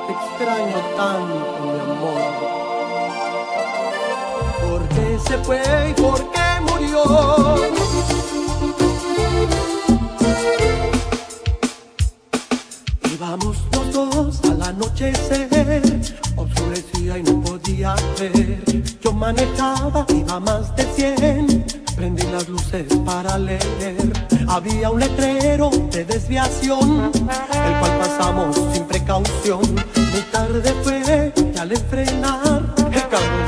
te extraño tanto, mi amor. ¿Por qué se fue y por qué murió? Íbamos los dos al anochecer, oscurecía y no podía ver. Yo manejaba, iba a más de 100, prendí las luces para leer. Había un letrero de desviación, el cual pasamos sin precaución. Muy tarde fue que al enfrenar, el carro